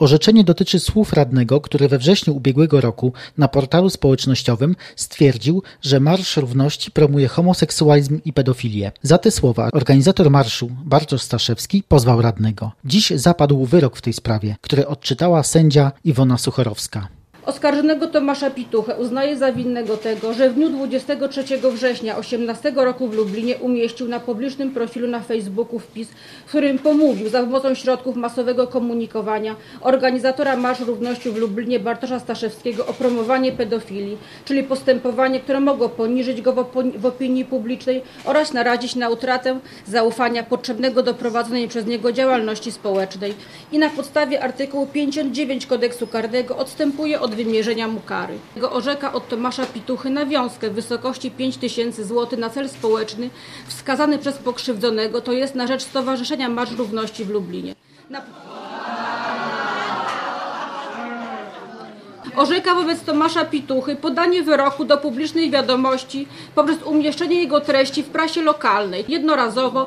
Orzeczenie dotyczy słów radnego, który we wrześniu ubiegłego roku na portalu społecznościowym stwierdził, że Marsz Równości promuje homoseksualizm i pedofilię. Za te słowa organizator marszu, Bartosz Staszewski, pozwał radnego. Dziś zapadł wyrok w tej sprawie, który odczytała sędzia Iwona Suchorowska. Oskarżonego Tomasza Pituchę uznaje za winnego tego, że w dniu 23 września 2018 roku w Lublinie umieścił na publicznym profilu na Facebooku wpis, w którym pomówił za pomocą środków masowego komunikowania organizatora Marszu Równości w Lublinie Bartosza Staszewskiego o promowanie pedofilii, czyli postępowanie, które mogło poniżyć go w opinii publicznej oraz narazić na utratę zaufania potrzebnego do prowadzonej przez niego działalności społecznej i na podstawie artykułu 59 Kodeksu Karnego odstępuje od wymierzenia mu kary. Orzeka od Tomasza Pituchy nawiązkę w wysokości 5000 zł na cel społeczny wskazany przez pokrzywdzonego, to jest na rzecz Stowarzyszenia Marsz Równości w Lublinie. Orzeka wobec Tomasza Pituchy podanie wyroku do publicznej wiadomości poprzez umieszczenie jego treści w prasie lokalnej, jednorazowo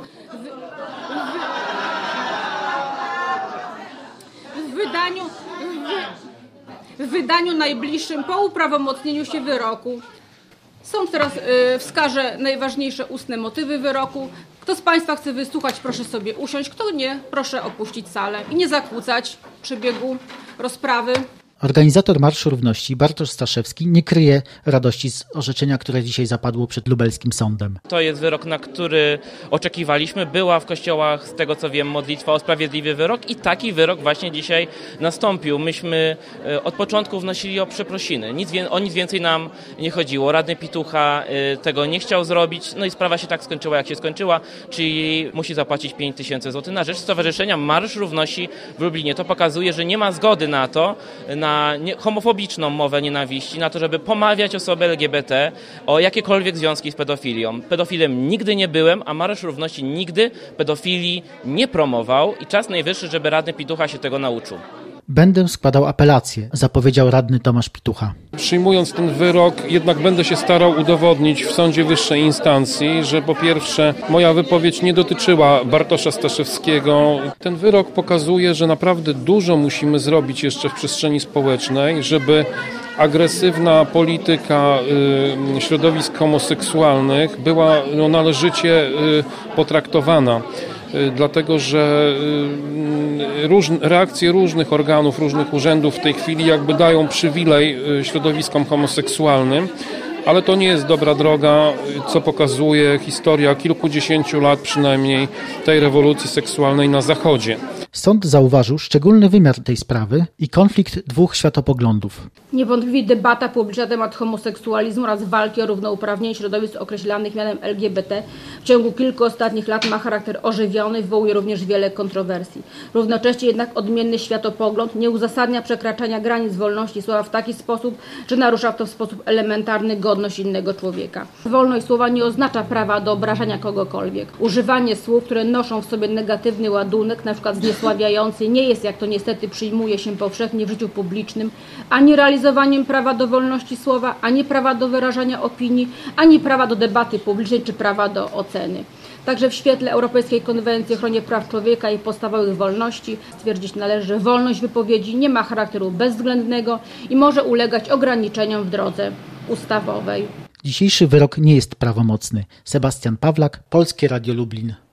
w wydaniu najbliższym po uprawomocnieniu się wyroku. Sąd teraz wskaże najważniejsze ustne motywy wyroku. Kto z Państwa chce wysłuchać, proszę sobie usiąść. Kto nie, proszę opuścić salę i nie zakłócać przebiegu rozprawy. Organizator Marszu Równości, Bartosz Staszewski, nie kryje radości z orzeczenia, które dzisiaj zapadło przed lubelskim sądem. To jest wyrok, na który oczekiwaliśmy. Była w kościołach, z tego co wiem, modlitwa o sprawiedliwy wyrok i taki wyrok właśnie dzisiaj nastąpił. Myśmy od początku wnosili o przeprosiny. O nic więcej nam nie chodziło. Radny Pitucha tego nie chciał zrobić, no i sprawa się tak skończyła, jak się skończyła, czyli musi zapłacić 5000 zł na rzecz Stowarzyszenia Marsz Równości w Lublinie. To pokazuje, że nie ma zgody na to, na homofobiczną mowę nienawiści, na to, żeby pomawiać osoby LGBT o jakiekolwiek związki z pedofilią. Pedofilem nigdy nie byłem, a Marsz Równości nigdy pedofilii nie promował i czas najwyższy, żeby radny Pitucha się tego nauczył. Będę składał apelację, zapowiedział radny Tomasz Pitucha. Przyjmując ten wyrok, jednak będę się starał udowodnić w sądzie wyższej instancji, że po pierwsze moja wypowiedź nie dotyczyła Bartosza Staszewskiego. Ten wyrok pokazuje, że naprawdę dużo musimy zrobić jeszcze w przestrzeni społecznej, żeby agresywna polityka środowisk homoseksualnych była należycie potraktowana. Dlatego, że reakcje różnych organów, różnych urzędów w tej chwili jakby dają przywilej środowiskom homoseksualnym, ale to nie jest dobra droga, co pokazuje historia kilkudziesięciu lat przynajmniej tej rewolucji seksualnej na Zachodzie. Sąd zauważył szczególny wymiar tej sprawy i konflikt dwóch światopoglądów. Niewątpliwie debata publiczna na temat homoseksualizmu oraz walki o równouprawnienie środowisk określanych mianem LGBT w ciągu kilku ostatnich lat ma charakter ożywiony, wywołuje również wiele kontrowersji. Równocześnie jednak odmienny światopogląd nie uzasadnia przekraczania granic wolności słowa w taki sposób, że narusza to w sposób elementarny godność innego człowieka. Wolność słowa nie oznacza prawa do obrażania kogokolwiek. Używanie słów, które noszą w sobie negatywny ładunek, np. zniesławiający, nie jest, jak to niestety przyjmuje się powszechnie w życiu publicznym, ani realizowaniem prawa do wolności słowa, ani prawa do wyrażania opinii, ani prawa do debaty publicznej, czy prawa do oceny. Także w świetle Europejskiej Konwencji o ochronie praw człowieka i podstawowych wolności stwierdzić należy, że wolność wypowiedzi nie ma charakteru bezwzględnego i może ulegać ograniczeniom w drodze ustawowej. Dzisiejszy wyrok nie jest prawomocny. Sebastian Pawlak, Polskie Radio Lublin.